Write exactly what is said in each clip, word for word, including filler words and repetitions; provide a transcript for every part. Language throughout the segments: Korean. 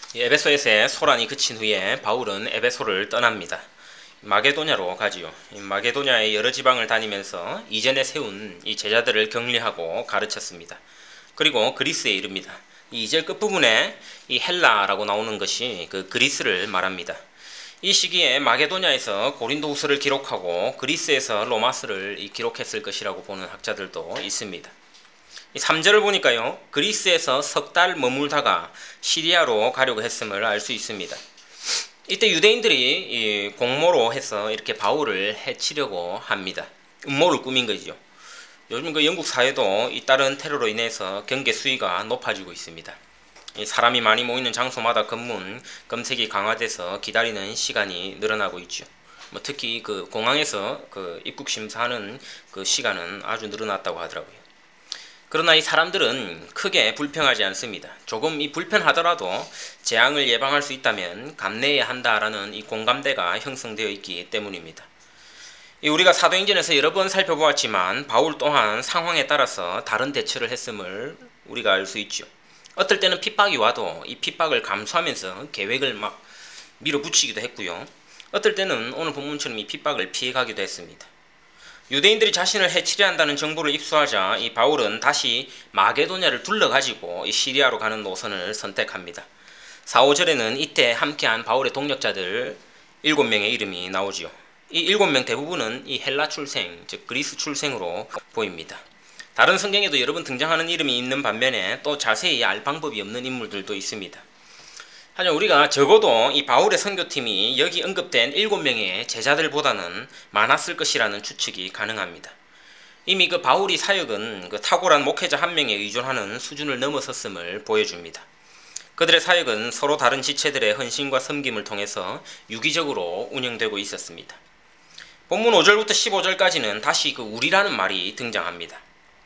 에베소에서의 소란이 그친 후에 바울은 에베소를 떠납니다. 마게도냐로 가지요. 마게도냐의 여러 지방을 다니면서 이전에 세운 이 제자들을 격리하고 가르쳤습니다. 그리고 그리스에 이릅니다. 이 이 절 끝부분에 이 헬라라고 나오는 것이 그 그리스를 말합니다. 이 시기에 마게도냐에서 고린도후서를 기록하고 그리스에서 로마서를 기록했을 것이라고 보는 학자들도 있습니다. 삼 절을 보니까요, 그리스에서 석 달 머물다가 시리아로 가려고 했음을 알 수 있습니다. 이때 유대인들이 공모로 해서 이렇게 바울을 해치려고 합니다. 음모를 꾸민 거죠. 요즘 그 영국 사회도 잇따른 테러로 인해서 경계 수위가 높아지고 있습니다. 사람이 많이 모이는 장소마다 검문, 검색이 강화돼서 기다리는 시간이 늘어나고 있죠. 뭐 특히 그 공항에서 그 입국 심사하는 그 시간은 아주 늘어났다고 하더라고요. 그러나 이 사람들은 크게 불평하지 않습니다. 조금 이 불편하더라도 재앙을 예방할 수 있다면 감내해야 한다라는 이 공감대가 형성되어 있기 때문입니다. 우리가 사도행전에서 여러 번 살펴보았지만 바울 또한 상황에 따라서 다른 대처를 했음을 우리가 알 수 있죠. 어떨 때는 핍박이 와도 이 핍박을 감수하면서 계획을 막 밀어붙이기도 했고요. 어떨 때는 오늘 본문처럼 이 핍박을 피해가기도 했습니다. 유대인들이 자신을 해치려 한다는 정보를 입수하자 이 바울은 다시 마게도냐를 둘러가지고 이 시리아로 가는 노선을 선택합니다. 사, 오 절에는 이때 함께한 바울의 동력자들 일곱 명의 이름이 나오지요. 이 일곱 명 대부분은 이 헬라 출생, 즉 그리스 출생으로 보입니다. 다른 성경에도 여러 번 등장하는 이름이 있는 반면에 또 자세히 알 방법이 없는 인물들도 있습니다. 하지만 우리가 적어도 이 바울의 선교팀이 여기 언급된 일곱 명의 제자들보다는 많았을 것이라는 추측이 가능합니다. 이미 그 바울이 사역은 그 탁월한 목회자 한 명에 의존하는 수준을 넘어섰음을 보여줍니다. 그들의 사역은 서로 다른 지체들의 헌신과 섬김을 통해서 유기적으로 운영되고 있었습니다. 본문 오 절부터 십오 절까지는 다시 그 우리라는 말이 등장합니다.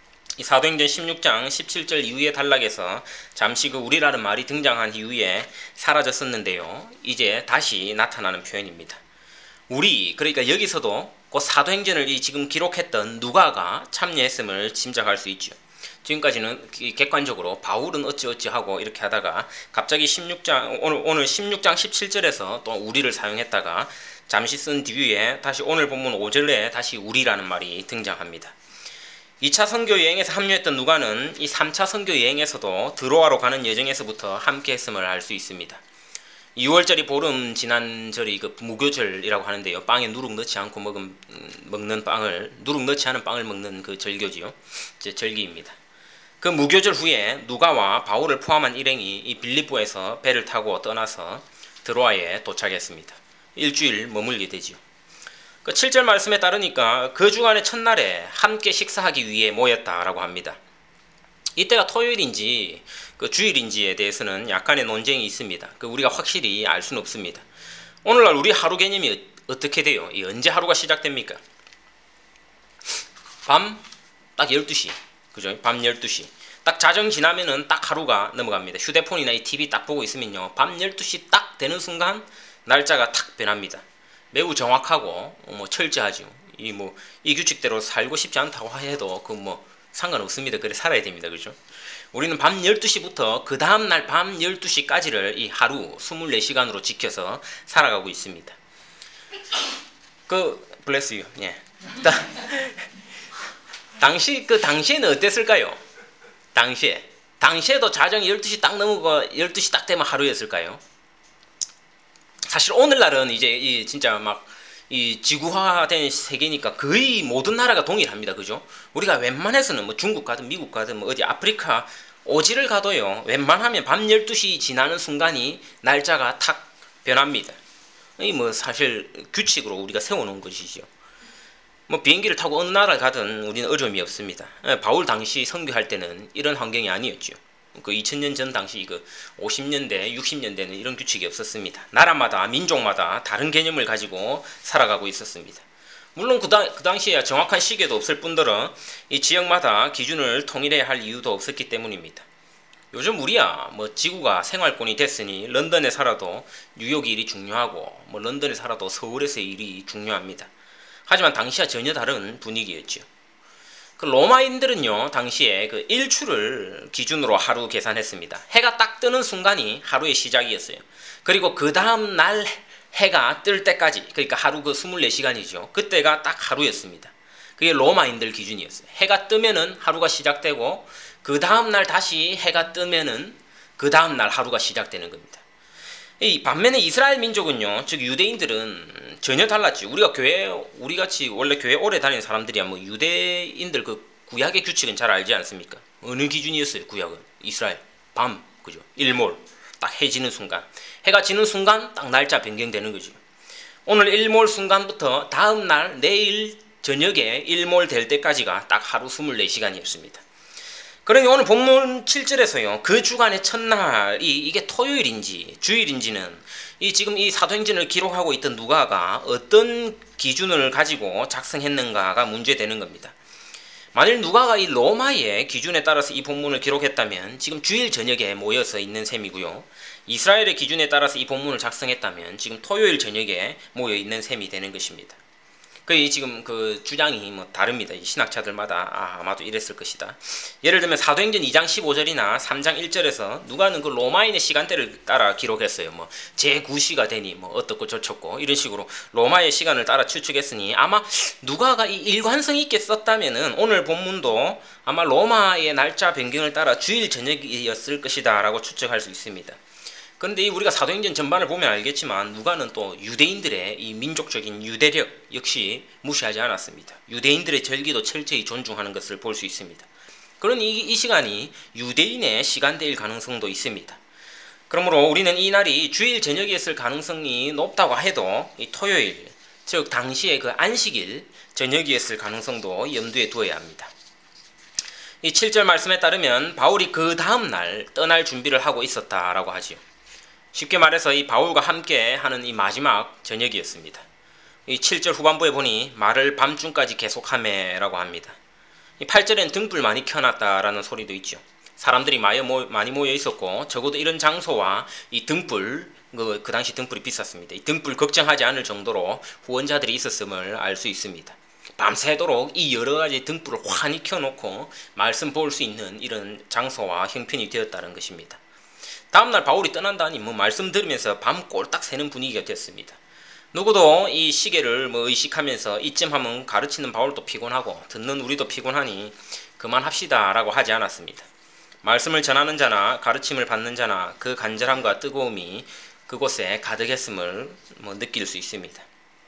이 사도행전 십육 장 십칠 절 이후의 단락에서 잠시 그 우리라는 말이 등장한 이후에 사라졌었는데요. 이제 다시 나타나는 표현입니다. 우리, 그러니까 여기서도 그 사도행전을 이 지금 기록했던 누가가 참여했음을 짐작할 수 있죠. 지금까지는 객관적으로 바울은 어찌어찌 하고 이렇게 하다가 갑자기 십육 장 오늘 오늘 십육 장 십칠 절에서 또 우리를 사용했다가 잠시 쓴 뒤에 다시 오늘 본문 오 절에 다시 우리라는 말이 등장합니다. 이 차 선교 여행에서 합류했던 누가는 이 삼 차 선교 여행에서도 드로아로 가는 여정에서부터 함께 했음을 알 수 있습니다. 유월절이 보름 지난 절이 그 무교절이라고 하는데요. 빵에 누룩 넣지 않고 먹은, 먹는 빵을, 누룩 넣지 않은 빵을 먹는 그 절교지요. 이제 절기입니다. 그 무교절 후에 누가와 바울을 포함한 일행이 이 빌립보에서 배를 타고 떠나서 드로아에 도착했습니다. 일주일 머물게 되지요. 그 칠 절 말씀에 따르니까 그 주간의 첫날에 함께 식사하기 위해 모였다라고 합니다. 이때가 토요일인지 그 주일인지에 대해서는 약간의 논쟁이 있습니다. 그 우리가 확실히 알 수는 없습니다. 오늘날 우리 하루 개념이 어떻게 돼요? 이 언제 하루가 시작됩니까? 밤 딱 열두 시, 그죠? 밤 열두 시. 딱 자정 지나면은 딱 하루가 넘어갑니다. 휴대폰이나 이 티비 딱 보고 있으면요, 밤 열두 시 딱 되는 순간 날짜가 탁 변합니다. 매우 정확하고 뭐 철저하죠. 이 뭐 이 규칙대로 살고 싶지 않다고 해도 그 뭐 상관없습니다. 그래 살아야 됩니다. 그죠? 우리는 밤 열두 시부터 그 다음날 밤 열두 시까지를 이 하루 이십사 시간으로 지켜서 살아가고 있습니다. 그 bless you. 예. 당시 그 당시에는 어땠을까요? 당시에 당시에도 자정이 열두 시 딱 넘어가 열두 시 딱 되면 하루였을까요? 사실 오늘날은 이제 이 진짜 막 이 지구화된 세계니까 거의 모든 나라가 동일합니다. 그죠? 우리가 웬만해서는 뭐 중국 가든 미국 가든 뭐 어디 아프리카 오지를 가도요, 웬만하면 밤 열두 시 지나는 순간이 날짜가 탁 변합니다. 이 뭐 사실 규칙으로 우리가 세워놓은 것이죠. 뭐 비행기를 타고 어느 나라를 가든 우리는 어려움이 없습니다. 바울 당시 선교할 때는 이런 환경이 아니었죠. 그 이천 년 전 당시 그 오십 년대, 육십 년대는 이런 규칙이 없었습니다. 나라마다, 민족마다 다른 개념을 가지고 살아가고 있었습니다. 물론 그, 당, 그 당시에 정확한 시계도 없을 뿐더러 이 지역마다 기준을 통일해야 할 이유도 없었기 때문입니다. 요즘 우리야 뭐 지구가 생활권이 됐으니 런던에 살아도 뉴욕이 일이 중요하고 뭐 런던에 살아도 서울에서 일이 중요합니다. 하지만 당시와 전혀 다른 분위기였죠. 그 로마인들은요 당시에 그 일출을 기준으로 하루 계산했습니다. 해가 딱 뜨는 순간이 하루의 시작이었어요. 그리고 그 다음 날 해가 뜰 때까지, 그러니까 하루 그 이십사 시간이죠. 그때가 딱 하루였습니다. 그게 로마인들 기준이었어요. 해가 뜨면은 하루가 시작되고 그 다음 날 다시 해가 뜨면은 그 다음 날 하루가 시작되는 겁니다. 이 반면에 이스라엘 민족은요, 즉 유대인들은 전혀 달랐지. 우리가 교회, 우리 같이 원래 교회 오래 다니는 사람들이야 뭐 유대인들 그 구약의 규칙은 잘 알지 않습니까? 어느 기준이었어요? 구약은 이스라엘 밤, 그죠? 일몰 딱 해 지는 순간, 해가 지는 순간 딱 날짜 변경되는 거죠. 오늘 일몰 순간부터 다음 날 내일 저녁에 일몰 될 때까지가 딱 하루 이십사 시간이었습니다. 그러니 오늘 본문 칠 절에서요. 그 주간의 첫날이 이게 토요일인지 주일인지는 이 지금 이 사도행전을 기록하고 있던 누가가 어떤 기준을 가지고 작성했는가가 문제되는 겁니다. 만일 누가가 이 로마의 기준에 따라서 이 본문을 기록했다면 지금 주일 저녁에 모여서 있는 셈이고요. 이스라엘의 기준에 따라서 이 본문을 작성했다면 지금 토요일 저녁에 모여 있는 셈이 되는 것입니다. 그 지금 그 주장이 뭐 다릅니다. 이 신학자들마다 아, 아마도 이랬을 것이다. 예를 들면 사도행전 이 장 십오 절이나 삼 장 일 절에서 누가는 그 로마인의 시간대를 따라 기록했어요. 뭐 제구 시가 되니 뭐 어떻고 저쩌고 이런 식으로 로마의 시간을 따라 추측했으니 아마 누가가 이 일관성 있게 썼다면은 오늘 본문도 아마 로마의 날짜 변경을 따라 주일 저녁이었을 것이다라고 추측할 수 있습니다. 그런데 우리가 사도행전 전반을 보면 알겠지만 누가는 또 유대인들의 이 민족적인 유대력 역시 무시하지 않았습니다. 유대인들의 절기도 철저히 존중하는 것을 볼 수 있습니다. 그러니 이, 이 시간이 유대인의 시간대일 가능성도 있습니다. 그러므로 우리는 이 날이 주일 저녁이었을 가능성이 높다고 해도 이 토요일, 즉 당시의 그 안식일 저녁이었을 가능성도 염두에 두어야 합니다. 이 칠 절 말씀에 따르면 바울이 그 다음 날 떠날 준비를 하고 있었다라고 하지요. 쉽게 말해서 이 바울과 함께 하는 이 마지막 저녁이었습니다. 이 칠 절 후반부에 보니 말을 밤중까지 계속하매라고 합니다. 이 팔 절엔 등불 많이 켜놨다라는 소리도 있죠. 사람들이 많이 모여 있었고 적어도 이런 장소와 이 등불, 그, 그 당시 등불이 비쌌습니다. 이 등불 걱정하지 않을 정도로 후원자들이 있었음을 알 수 있습니다. 밤새도록 이 여러 가지 등불을 환히 켜놓고 말씀 볼 수 있는 이런 장소와 형편이 되었다는 것입니다. 다음날 바울이 떠난다니 뭐 말씀 들으면서 밤 꼴딱 새는 분위기가 됐습니다. 누구도 이 시계를 뭐 의식하면서 이쯤 하면 가르치는 바울도 피곤하고 듣는 우리도 피곤하니 그만합시다 라고 하지 않았습니다. 말씀을 전하는 자나 가르침을 받는 자나 그 간절함과 뜨거움이 그곳에 가득했음을 뭐 느낄 수 있습니다.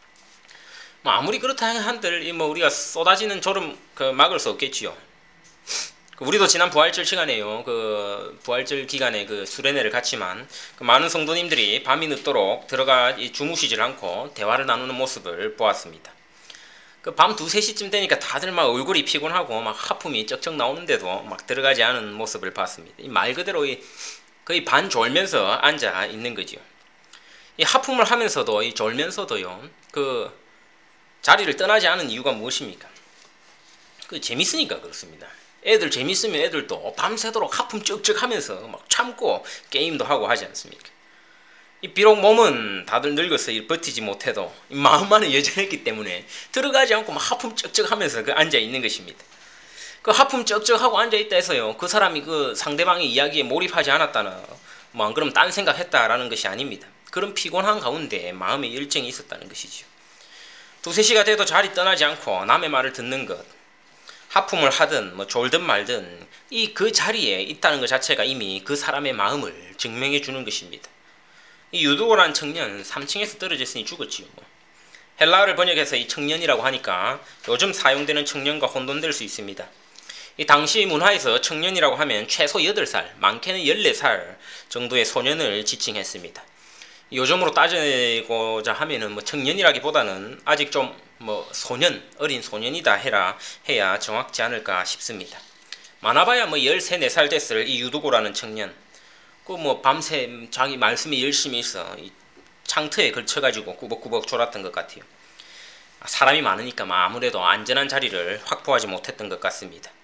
뭐 아무리 그렇다 한들 뭐 우리가 쏟아지는 졸음 그 막을 수 없겠지요. 우리도 지난 부활절 시간에요. 그 부활절 기간에 그 수련회를 갔지만 그 많은 성도님들이 밤이 늦도록 들어가 주무시질 않고 대화를 나누는 모습을 보았습니다. 그 밤 두세 시쯤 되니까 다들 막 얼굴이 피곤하고 막 하품이 쩍쩍 나오는데도 막 들어가지 않은 모습을 봤습니다. 이 말 그대로 거의 반 졸면서 앉아 있는 거지요. 이 하품을 하면서도 이 졸면서도요. 그 자리를 떠나지 않은 이유가 무엇입니까? 그 재밌으니까 그렇습니다. 애들 재밌으면 애들도 밤새도록 하품 쩍쩍 하면서 막 참고 게임도 하고 하지 않습니까? 이 비록 몸은 다들 늙어서 버티지 못해도 이 마음만은 여전했기 때문에 들어가지 않고 막 하품 쩍쩍 하면서 그 앉아 있는 것입니다. 그 하품 쩍쩍 하고 앉아 있다 해서요. 그 사람이 그 상대방의 이야기에 몰입하지 않았다나 뭐 안 그러면 딴 생각했다라는 것이 아닙니다. 그런 피곤한 가운데 마음의 열정이 있었다는 것이죠. 두세 시가 돼도 자리 떠나지 않고 남의 말을 듣는 것, 하품을 하든 뭐 졸든 말든 이 그 자리에 있다는 것 자체가 이미 그 사람의 마음을 증명해 주는 것입니다. 이 유두고라는 청년 삼 층에서 떨어졌으니 죽었지요. 뭐. 헬라어를 번역해서 이 청년이라고 하니까 요즘 사용되는 청년과 혼돈될 수 있습니다. 이 당시 문화에서 청년이라고 하면 최소 여덟 살, 많게는 열네 살 정도의 소년을 지칭했습니다. 요즘으로 따지고자 하면은 뭐 청년이라기보다는 아직 좀 뭐 소년, 어린 소년이다 해라 해야 정확지 않을까 싶습니다. 많아봐야 뭐 열세, 네 살 됐을 이 유두고라는 청년, 그 뭐 밤새 자기 말씀이 열심히 있어 이 창틀에 걸쳐가지고 꾸벅꾸벅 졸았던 것 같아요. 사람이 많으니까 아무래도 안전한 자리를 확보하지 못했던 것 같습니다.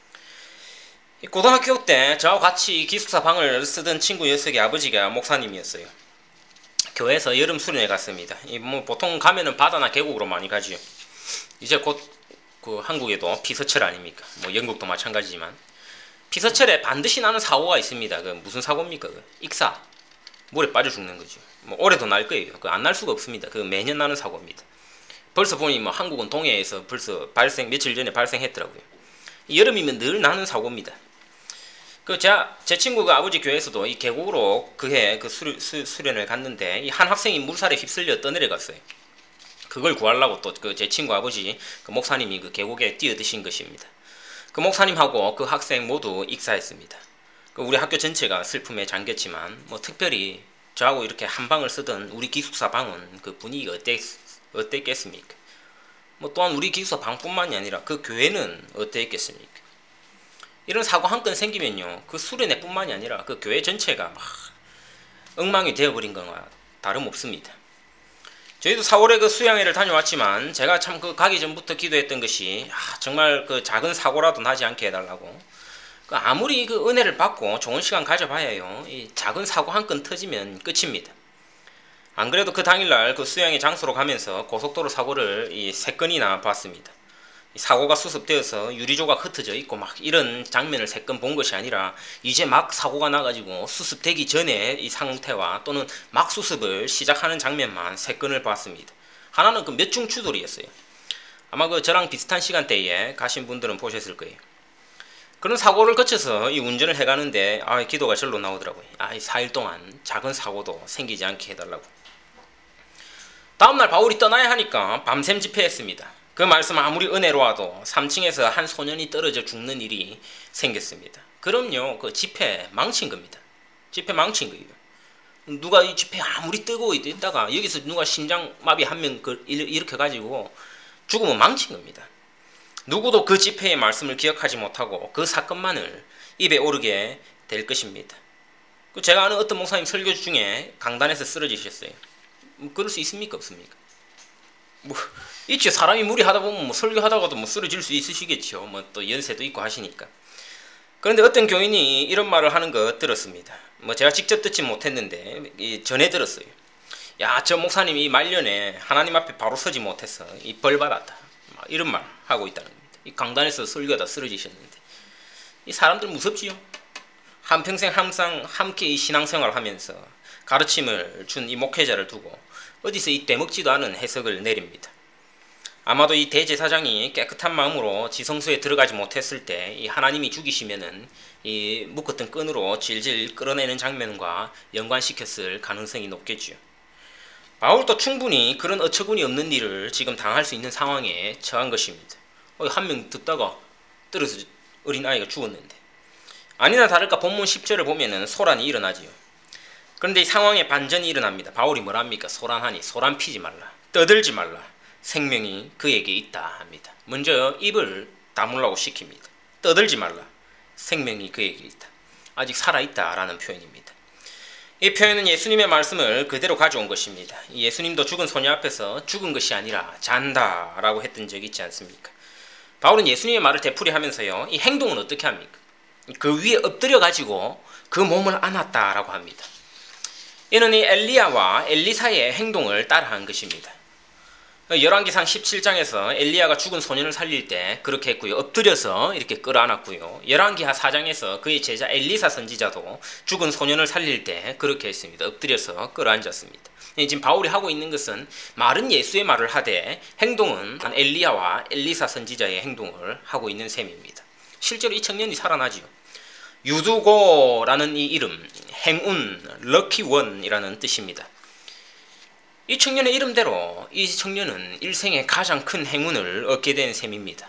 고등학교 때 저와 같이 기숙사 방을 쓰던 친구 녀석의 아버지가 목사님이었어요. 교회에서 여름 수련회 갔습니다. 이 뭐 보통 가면은 바다나 계곡으로 많이 가지요. 이제 곧 그 한국에도 피서철 아닙니까? 뭐 영국도 마찬가지지만 피서철에 반드시 나는 사고가 있습니다. 그 무슨 사고입니까? 그 익사. 물에 빠져 죽는 거죠. 뭐 올해도 날 거예요. 그 안 날 수가 없습니다. 그 매년 나는 사고입니다. 벌써 보니 뭐 한국은 동해에서 벌써 발생 며칠 전에 발생했더라고요. 여름이면 늘 나는 사고입니다. 그 제 제 친구가 아버지 교회에서도 이 계곡으로 그해 그 수련, 수, 수련을 갔는데 이 한 학생이 물살에 휩쓸려 떠내려갔어요. 그걸 구하려고 또 그 제 친구 아버지 그 목사님이 그 계곡에 뛰어드신 것입니다. 그 목사님하고 그 학생 모두 익사했습니다. 그 우리 학교 전체가 슬픔에 잠겼지만 뭐 특별히 저하고 이렇게 한 방을 쓰던 우리 기숙사 방은 그 분위기가 어땠, 어땠겠습니까? 뭐 또한 우리 기숙사 방뿐만이 아니라 그 교회는 어땠겠습니까? 이런 사고 한 건 생기면요 그 수련회뿐만이 아니라 그 교회 전체가 막 엉망이 되어버린 거와 다름없습니다. 저희도 사월에 그 수양회를 다녀왔지만 제가 참 그 가기 전부터 기도했던 것이 아, 정말 그 작은 사고라도 나지 않게 해달라고. 그 아무리 그 은혜를 받고 좋은 시간 가져봐야요 이 작은 사고 한 건 터지면 끝입니다. 안 그래도 그 당일날 그 수양회 장소로 가면서 고속도로 사고를 이 세 건이나 봤습니다. 사고가 수습되어서 유리조각 흩어져 있고 막 이런 장면을 세 건 본 것이 아니라 이제 막 사고가 나가지고 수습되기 전에 이 상태와 또는 막 수습을 시작하는 장면만 세 건을 봤습니다. 하나는 그 몇 중 추돌이었어요. 아마 그 저랑 비슷한 시간대에 가신 분들은 보셨을 거예요. 그런 사고를 거쳐서 이 운전을 해가는데 아 기도가 절로 나오더라고요. 아, 이 사 일 동안 작은 사고도 생기지 않게 해달라고. 다음날 바울이 떠나야 하니까 밤샘 집회했습니다. 그 말씀 아무리 은혜로워도 삼 층에서 한 소년이 떨어져 죽는 일이 생겼습니다. 그럼요 그 집회 망친 겁니다. 집회 망친 거예요. 누가 이 집회 아무리 뜨거워 있다가 여기서 누가 심장마비 한 명 일으켜가지고 죽으면 망친 겁니다. 누구도 그 집회의 말씀을 기억하지 못하고 그 사건만을 입에 오르게 될 것입니다. 제가 아는 어떤 목사님 설교 중에 강단에서 쓰러지셨어요. 뭐 그럴 수 있습니까 없습니까? 뭐 있죠. 사람이 무리하다 보면 뭐 설교하다가도 뭐 쓰러질 수 있으시겠죠. 뭐 또 연세도 있고 하시니까. 그런데 어떤 교인이 이런 말을 하는 거 들었습니다. 뭐 제가 직접 듣지 못했는데 전해 들었어요. 야, 저 목사님이 말년에 하나님 앞에 바로 서지 못해서 이 벌 받았다. 이런 말 하고 있다는 겁니다. 이 강단에서 설교하다 쓰러지셨는데 이 사람들 무섭지요. 한평생 항상 함께 이 신앙생활을 하면서 가르침을 준 이 목회자를 두고 어디서 이 되먹지도 않은 해석을 내립니다. 아마도 이 대제사장이 깨끗한 마음으로 지성소에 들어가지 못했을 때 이 하나님이 죽이시면은 이 묶었던 끈으로 질질 끌어내는 장면과 연관시켰을 가능성이 높겠죠. 바울도 충분히 그런 어처구니 없는 일을 지금 당할 수 있는 상황에 처한 것입니다. 어, 한 명 듣다가 떨어져 어린아이가 죽었는데. 아니나 다를까 본문 십 절을 보면은 소란이 일어나지요. 그런데 이 상황에 반전이 일어납니다. 바울이 뭐랍니까? 소란하니 소란 피지 말라. 떠들지 말라. 생명이 그에게 있다 합니다. 먼저 입을 다물라고 시킵니다. 떠들지 말라. 생명이 그에게 있다. 아직 살아있다 라는 표현입니다. 이 표현은 예수님의 말씀을 그대로 가져온 것입니다. 예수님도 죽은 소녀 앞에서 죽은 것이 아니라 잔다 라고 했던 적이 있지 않습니까? 바울은 예수님의 말을 되풀이하면서요 이 행동은 어떻게 합니까? 그 위에 엎드려 가지고 그 몸을 안았다 라고 합니다. 이는 이 엘리야와 엘리사의 행동을 따라한 것입니다. 열왕기상 십칠 장에서 엘리야가 죽은 소년을 살릴 때 그렇게 했고요. 엎드려서 이렇게 끌어안았고요. 열왕기하 사 장에서 그의 제자 엘리사 선지자도 죽은 소년을 살릴 때 그렇게 했습니다. 엎드려서 끌어안았습니다. 지금 바울이 하고 있는 것은 말은 예수의 말을 하되 행동은 엘리야와 엘리사 선지자의 행동을 하고 있는 셈입니다. 실제로 이 청년이 살아나지요. 유두고라는 이 이름, 행운, 럭키원이라는 뜻입니다. 이 청년의 이름대로 이 청년은 일생에 가장 큰 행운을 얻게 된 셈입니다.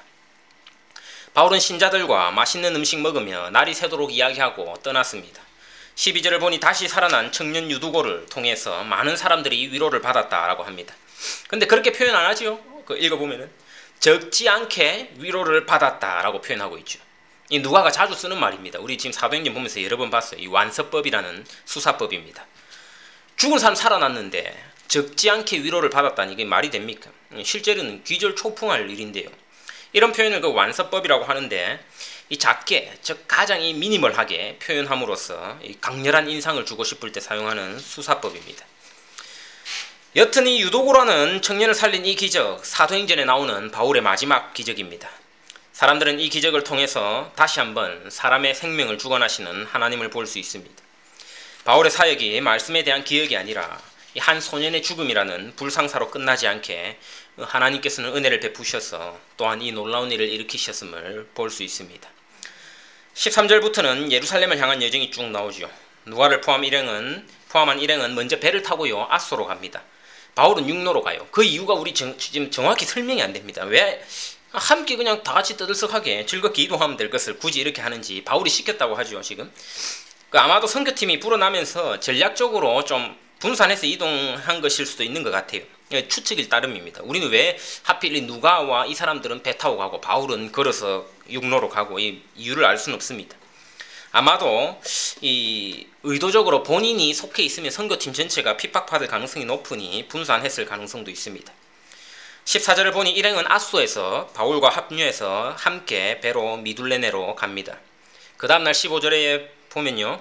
바울은 신자들과 맛있는 음식 먹으며 날이 새도록 이야기하고 떠났습니다. 십이 절을 보니 다시 살아난 청년 유두고를 통해서 많은 사람들이 위로를 받았다라고 합니다. 근데 그렇게 표현 안 하지요? 그 읽어보면은 적지 않게 위로를 받았다라고 표현하고 있죠. 이 누가가 자주 쓰는 말입니다. 우리 지금 사도행전 보면서 여러 번 봤어요. 이 완서법이라는 수사법입니다. 죽은 사람 살아났는데 적지 않게 위로를 받았다니 이게 말이 됩니까? 실제로는 귀절초풍할 일인데요. 이런 표현을 그 완서법이라고 하는데 이 작게, 즉 가장 이 미니멀하게 표현함으로써 이 강렬한 인상을 주고 싶을 때 사용하는 수사법입니다. 여튼 이 유도고라는 청년을 살린 이 기적, 사도행전에 나오는 바울의 마지막 기적입니다. 사람들은 이 기적을 통해서 다시 한번 사람의 생명을 주관하시는 하나님을 볼 수 있습니다. 바울의 사역이 말씀에 대한 기억이 아니라 이 한 소년의 죽음이라는 불상사로 끝나지 않게 하나님께서는 은혜를 베푸셔서 또한 이 놀라운 일을 일으키셨음을 볼 수 있습니다. 십삼 절부터는 예루살렘을 향한 여정이 쭉 나오죠. 누가를 포함 일행은, 포함한 일행은 먼저 배를 타고요 아소로 갑니다. 바울은 육로로 가요. 그 이유가 우리 정, 지금 정확히 설명이 안 됩니다. 왜 함께 그냥 다 같이 떠들썩하게 즐겁게 이동하면 될 것을 굳이 이렇게 하는지 바울이 시켰다고 하죠. 지금 그 아마도 선교팀이 불어나면서 전략적으로 좀 분산해서 이동한 것일 수도 있는 것 같아요. 추측일 따름입니다. 우리는 왜 하필 누가와 이 사람들은 배 타고 가고 바울은 걸어서 육로로 가고 이 이유를 알 수는 없습니다. 아마도 이 의도적으로 본인이 속해 있으면 선교팀 전체가 핍박받을 가능성이 높으니 분산했을 가능성도 있습니다. 십사 절을 보니 일행은 아소에서 바울과 합류해서 함께 배로 미둘레네로 갑니다. 그 다음날 십오 절에 보면요,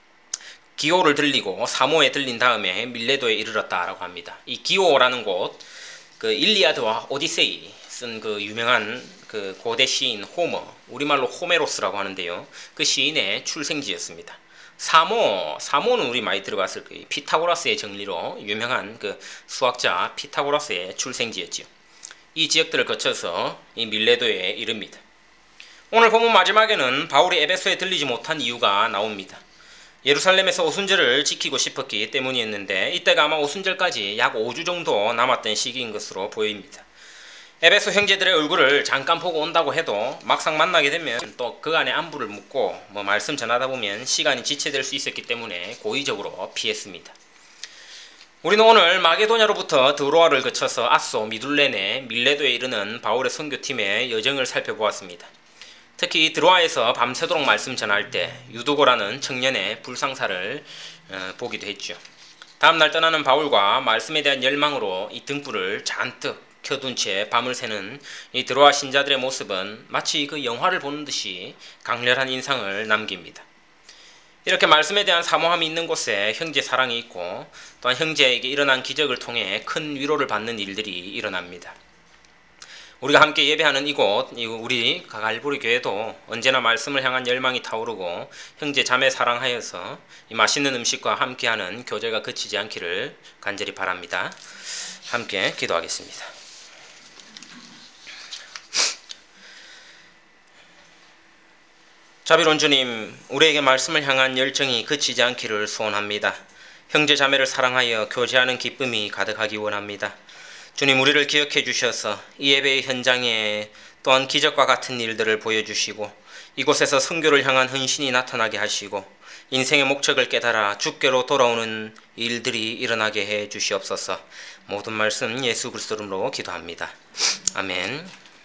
기오를 들리고 사모에 들린 다음에 밀레도에 이르렀다라고 합니다. 이 기오라는 곳, 그 일리아드와 오디세이 쓴 그 유명한 그 고대 시인 호머, 우리말로 호메로스라고 하는데요, 그 시인의 출생지였습니다. 사모, 사모는 우리 많이 들어봤을 거예요. 피타고라스의 정리로 유명한 그 수학자 피타고라스의 출생지였지요. 이 지역들을 거쳐서 이 밀레도에 이릅니다. 오늘 본문 마지막에는 바울이 에베소에 들리지 못한 이유가 나옵니다. 예루살렘에서 오순절을 지키고 싶었기 때문이었는데 이때가 아마 오순절까지 약 오 주 정도 남았던 시기인 것으로 보입니다. 에베소 형제들의 얼굴을 잠깐 보고 온다고 해도 막상 만나게 되면 또 그 안에 안부를 묻고 뭐 말씀 전하다 보면 시간이 지체될 수 있었기 때문에 고의적으로 피했습니다. 우리는 오늘 마게도냐로부터 드로아를 거쳐서 아소, 미둘레네, 밀레도에 이르는 바울의 선교팀의 여정을 살펴보았습니다. 특히 드로아에서 밤새도록 말씀 전할 때 유도고라는 청년의 불상사를 어, 보기도 했죠. 다음날 떠나는 바울과 말씀에 대한 열망으로 이 등불을 잔뜩 켜둔 채 밤을 새는 이 드로아 신자들의 모습은 마치 그 영화를 보는 듯이 강렬한 인상을 남깁니다. 이렇게 말씀에 대한 사모함이 있는 곳에 형제 사랑이 있고 또한 형제에게 일어난 기적을 통해 큰 위로를 받는 일들이 일어납니다. 우리가 함께 예배하는 이곳, 우리 가갈보리 교회도 언제나 말씀을 향한 열망이 타오르고 형제 자매 사랑하여서 이 맛있는 음식과 함께하는 교제가 그치지 않기를 간절히 바랍니다. 함께 기도하겠습니다. 자비로운 주님, 우리에게 말씀을 향한 열정이 그치지 않기를 소원합니다. 형제 자매를 사랑하여 교제하는 기쁨이 가득하기 원합니다. 주님, 우리를 기억해 주셔서 이 예배의 현장에 또한 기적과 같은 일들을 보여주시고 이곳에서 선교를 향한 헌신이 나타나게 하시고 인생의 목적을 깨달아 주께로 돌아오는 일들이 일어나게 해 주시옵소서. 모든 말씀 예수 그리스도 이름으로 기도합니다. 아멘.